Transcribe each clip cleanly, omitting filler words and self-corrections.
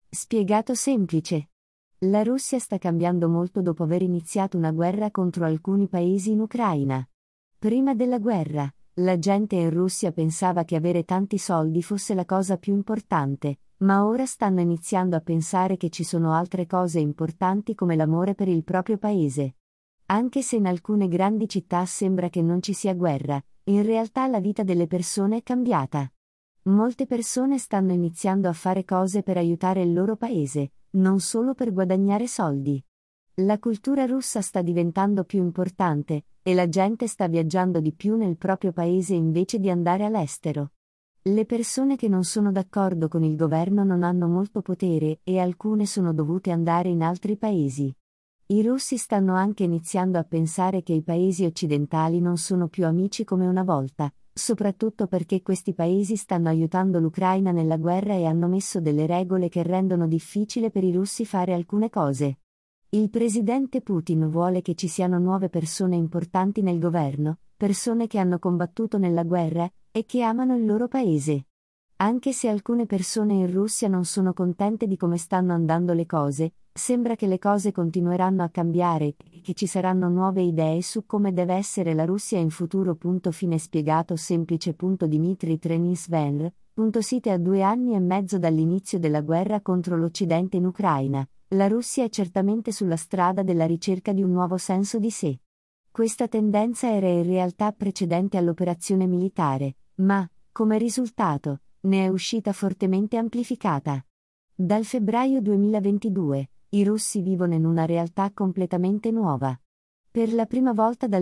Spiegato semplice. La Russia sta cambiando molto dopo aver iniziato una guerra contro alcuni paesi in Ucraina. Prima della guerra, la gente in Russia pensava che avere tanti soldi fosse la cosa più importante, ma ora stanno iniziando a pensare che ci sono altre cose importanti come l'amore per il proprio paese. Anche se in alcune grandi città sembra che non ci sia guerra, in realtà la vita delle persone è cambiata. Molte persone stanno iniziando a fare cose per aiutare il loro paese, non solo per guadagnare soldi. La cultura russa sta diventando più importante, e la gente sta viaggiando di più nel proprio paese invece di andare all'estero. Le persone che non sono d'accordo con il governo non hanno molto potere e alcune sono dovute andare in altri paesi. I russi stanno anche iniziando a pensare che i paesi occidentali non sono più amici come una volta, soprattutto perché questi paesi stanno aiutando l'Ucraina nella guerra e hanno messo delle regole che rendono difficile per i russi fare alcune cose. Il presidente Putin vuole che ci siano nuove persone importanti nel governo, persone che hanno combattuto nella guerra e che amano il loro paese. Anche se alcune persone in Russia non sono contente di come stanno andando le cose, sembra che le cose continueranno a cambiare e che ci saranno nuove idee su come deve essere la Russia in futuro. Fine spiegato semplice. Dmitry Trenisvenr. Siete a 2 anni e mezzo dall'inizio della guerra contro l'Occidente in Ucraina. La Russia è certamente sulla strada della ricerca di un nuovo senso di sé. Questa tendenza era in realtà precedente all'operazione militare, ma, come risultato, ne è uscita fortemente amplificata. Dal febbraio 2022, i russi vivono in una realtà completamente nuova. Per la prima volta dal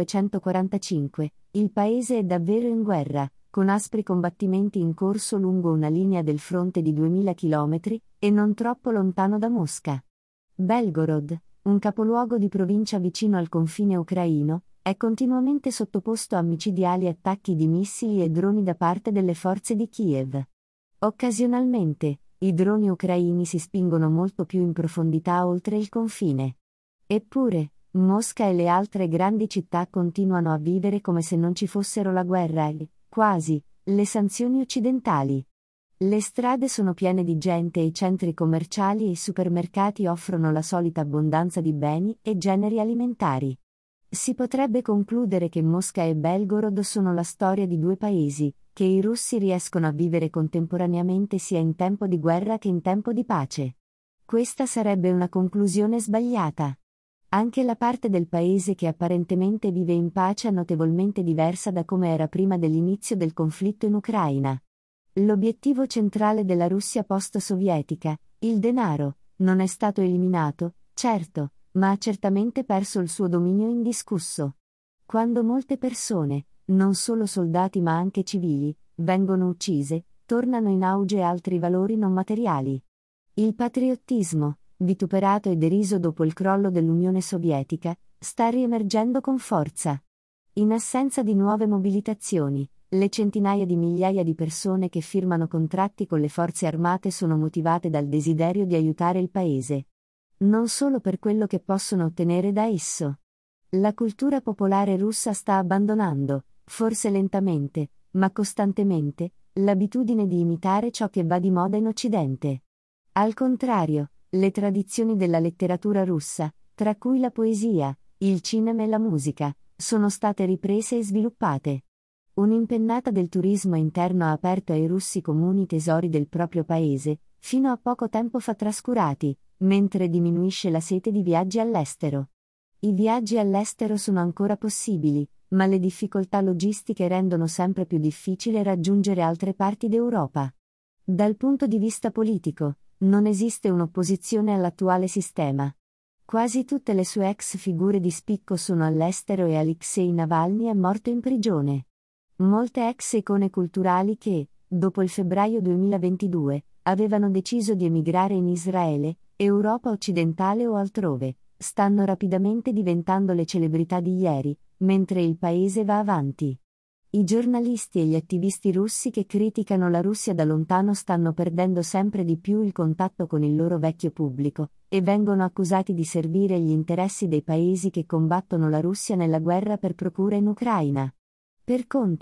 1945, il paese è davvero in guerra, con aspri combattimenti in corso lungo una linea del fronte di 2000 km, e non troppo lontano da Mosca. Belgorod, un capoluogo di provincia vicino al confine ucraino, è continuamente sottoposto a micidiali attacchi di missili e droni da parte delle forze di Kiev. Occasionalmente, i droni ucraini si spingono molto più in profondità oltre il confine. Eppure, Mosca e le altre grandi città continuano a vivere come se non ci fossero la guerra e, quasi, le sanzioni occidentali. Le strade sono piene di gente e i centri commerciali e i supermercati offrono la solita abbondanza di beni e generi alimentari. Si potrebbe concludere che Mosca e Belgorod sono la storia di due paesi, che i russi riescono a vivere contemporaneamente sia in tempo di guerra che in tempo di pace. Questa sarebbe una conclusione sbagliata. Anche la parte del paese che apparentemente vive in pace è notevolmente diversa da come era prima dell'inizio del conflitto in Ucraina. L'obiettivo centrale della Russia post-sovietica, il denaro, non è stato eliminato, certo, ma ha certamente perso il suo dominio indiscusso. Quando molte persone, non solo soldati ma anche civili, vengono uccise, tornano in auge altri valori non materiali. Il patriottismo, vituperato e deriso dopo il crollo dell'Unione Sovietica, sta riemergendo con forza. In assenza di nuove mobilitazioni, le centinaia di migliaia di persone che firmano contratti con le forze armate sono motivate dal desiderio di aiutare il paese. Non solo per quello che possono ottenere da esso. La cultura popolare russa sta abbandonando, forse lentamente, ma costantemente, l'abitudine di imitare ciò che va di moda in Occidente. Al contrario, le tradizioni della letteratura russa, tra cui la poesia, il cinema e la musica, sono state riprese e sviluppate. Un'impennata del turismo interno ha aperto ai russi comuni tesori del proprio paese, fino a poco tempo fa trascurati, mentre diminuisce la sete di viaggi all'estero. I viaggi all'estero sono ancora possibili, ma le difficoltà logistiche rendono sempre più difficile raggiungere altre parti d'Europa. Dal punto di vista politico, non esiste un'opposizione all'attuale sistema. Quasi tutte le sue ex figure di spicco sono all'estero e Alexei Navalny è morto in prigione. Molte ex icone culturali che, dopo il febbraio 2022, avevano deciso di emigrare in Israele, Europa occidentale o altrove, stanno rapidamente diventando le celebrità di ieri, mentre il paese va avanti. I giornalisti e gli attivisti russi che criticano la Russia da lontano stanno perdendo sempre di più il contatto con il loro vecchio pubblico, e vengono accusati di servire gli interessi dei paesi che combattono la Russia nella guerra per procura in Ucraina. Per contro,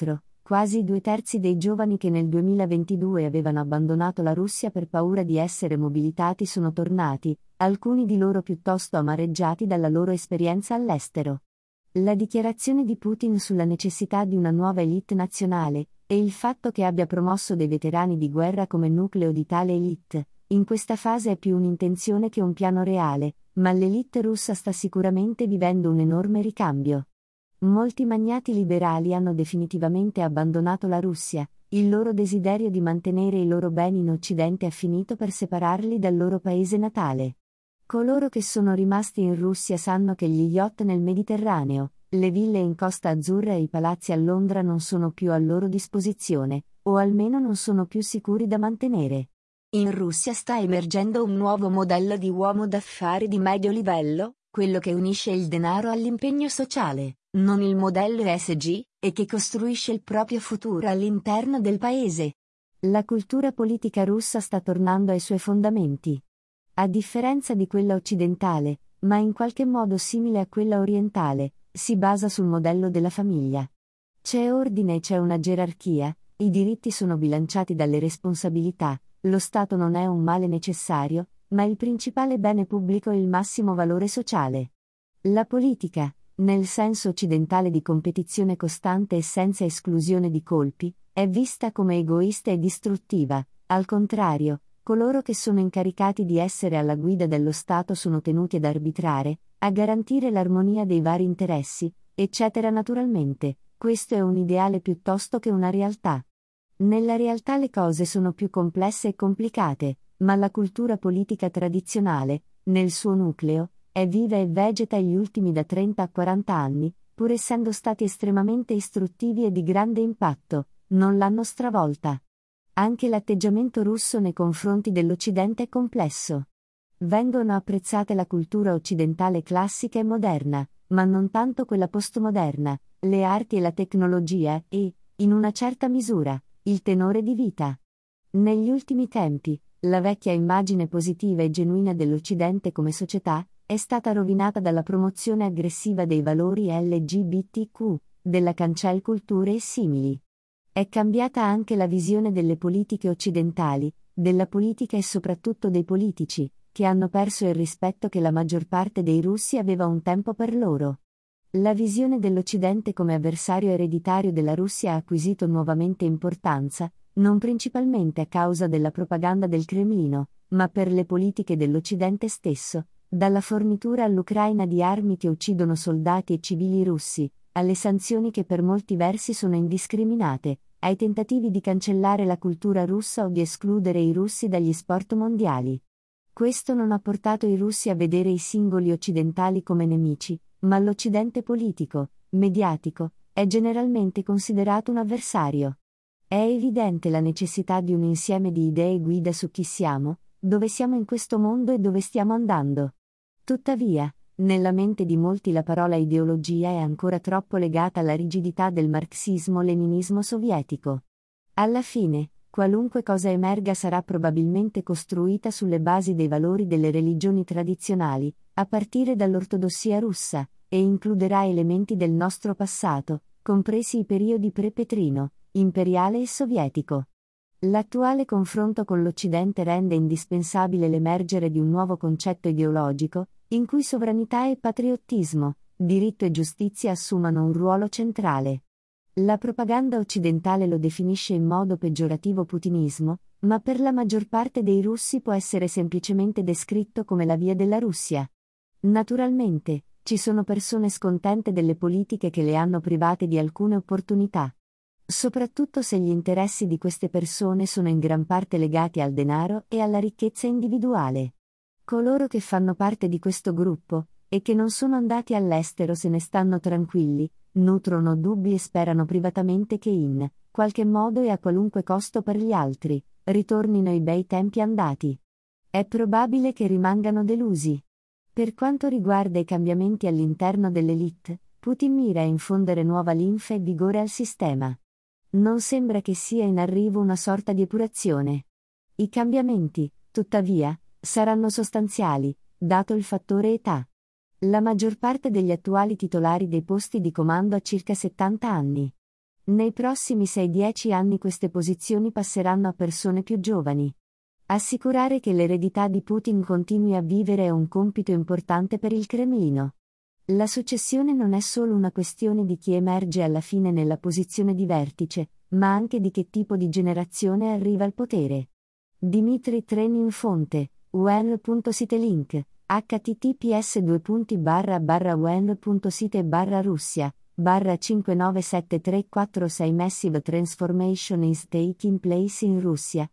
Quasi 2/3 dei giovani che nel 2022 avevano abbandonato la Russia per paura di essere mobilitati sono tornati, alcuni di loro piuttosto amareggiati dalla loro esperienza all'estero. La dichiarazione di Putin sulla necessità di una nuova élite nazionale, e il fatto che abbia promosso dei veterani di guerra come nucleo di tale élite, in questa fase è più un'intenzione che un piano reale, ma l'élite russa sta sicuramente vivendo un enorme ricambio. Molti magnati liberali hanno definitivamente abbandonato la Russia, il loro desiderio di mantenere i loro beni in Occidente ha finito per separarli dal loro paese natale. Coloro che sono rimasti in Russia sanno che gli yacht nel Mediterraneo, le ville in Costa Azzurra e i palazzi a Londra non sono più a loro disposizione, o almeno non sono più sicuri da mantenere. In Russia sta emergendo un nuovo modello di uomo d'affari di medio livello, quello che unisce il denaro all'impegno sociale, non il modello ESG, e che costruisce il proprio futuro all'interno del paese. La cultura politica russa sta tornando ai suoi fondamenti. A differenza di quella occidentale, ma in qualche modo simile a quella orientale, si basa sul modello della famiglia. C'è ordine e c'è una gerarchia, i diritti sono bilanciati dalle responsabilità, lo Stato non è un male necessario, ma il principale bene pubblico e il massimo valore sociale. La politica, nel senso occidentale di competizione costante e senza esclusione di colpi, è vista come egoista e distruttiva. Al contrario, coloro che sono incaricati di essere alla guida dello Stato sono tenuti ad arbitrare, a garantire l'armonia dei vari interessi, eccetera. Naturalmente, questo è un ideale piuttosto che una realtà. Nella realtà le cose sono più complesse e complicate, ma la cultura politica tradizionale, nel suo nucleo, è viva e vegeta gli ultimi da 30 a 40 anni, pur essendo stati estremamente istruttivi e di grande impatto, non l'hanno stravolta. Anche l'atteggiamento russo nei confronti dell'Occidente è complesso. Vengono apprezzate la cultura occidentale classica e moderna, ma non tanto quella postmoderna, le arti e la tecnologia e, in una certa misura, il tenore di vita. Negli ultimi tempi, la vecchia immagine positiva e genuina dell'Occidente come società è stata rovinata dalla promozione aggressiva dei valori LGBTQ, della cancel culture e simili. È cambiata anche la visione delle politiche occidentali, della politica e soprattutto dei politici, che hanno perso il rispetto che la maggior parte dei russi aveva un tempo per loro. La visione dell'Occidente come avversario ereditario della Russia ha acquisito nuovamente importanza, non principalmente a causa della propaganda del Cremlino, ma per le politiche dell'Occidente stesso, dalla fornitura all'Ucraina di armi che uccidono soldati e civili russi, alle sanzioni che per molti versi sono indiscriminate, ai tentativi di cancellare la cultura russa o di escludere i russi dagli sport mondiali. Questo non ha portato i russi a vedere i singoli occidentali come nemici, ma l'Occidente politico, mediatico, è generalmente considerato un avversario. È evidente la necessità di un insieme di idee guida su chi siamo, dove siamo in questo mondo e dove stiamo andando. Tuttavia, nella mente di molti la parola ideologia è ancora troppo legata alla rigidità del marxismo-leninismo sovietico. Alla fine, qualunque cosa emerga sarà probabilmente costruita sulle basi dei valori delle religioni tradizionali, a partire dall'ortodossia russa, e includerà elementi del nostro passato, compresi i periodi pre-Petrino, imperiale e sovietico. L'attuale confronto con l'Occidente rende indispensabile l'emergere di un nuovo concetto ideologico, in cui sovranità e patriottismo, diritto e giustizia assumano un ruolo centrale. La propaganda occidentale lo definisce in modo peggiorativo putinismo, ma per la maggior parte dei russi può essere semplicemente descritto come la via della Russia. Naturalmente, ci sono persone scontente delle politiche che le hanno private di alcune opportunità. Soprattutto se gli interessi di queste persone sono in gran parte legati al denaro e alla ricchezza individuale. Coloro che fanno parte di questo gruppo, e che non sono andati all'estero se ne stanno tranquilli, nutrono dubbi e sperano privatamente che in qualche modo e a qualunque costo per gli altri, ritornino i bei tempi andati. È probabile che rimangano delusi. Per quanto riguarda i cambiamenti all'interno dell'élite, Putin mira a infondere nuova linfa e vigore al sistema. Non sembra che sia in arrivo una sorta di epurazione. I cambiamenti, tuttavia, saranno sostanziali, dato il fattore età. La maggior parte degli attuali titolari dei posti di comando ha circa 70 anni. Nei prossimi 6-10 anni queste posizioni passeranno a persone più giovani. Assicurare che l'eredità di Putin continui a vivere è un compito importante per il Cremlino. La successione non è solo una questione di chi emerge alla fine nella posizione di vertice, ma anche di che tipo di generazione arriva al potere. Dmitry Trenin fonte, uen.site link, https://wen.site/russia/5973446 Massive Transformation is taking place in Russia.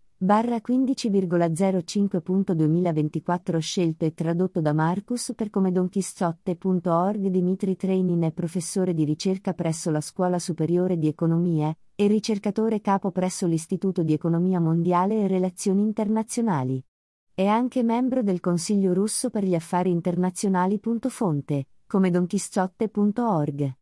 15,05.2024 Scelto e tradotto da Marcus per comedonquiszotte.org. Dmitry Trenin è professore di ricerca presso la Scuola Superiore di Economia e ricercatore capo presso l'Istituto di Economia Mondiale e Relazioni Internazionali. È anche membro del Consiglio russo per gli affari internazionali. Fonte, comedonquiszotte.org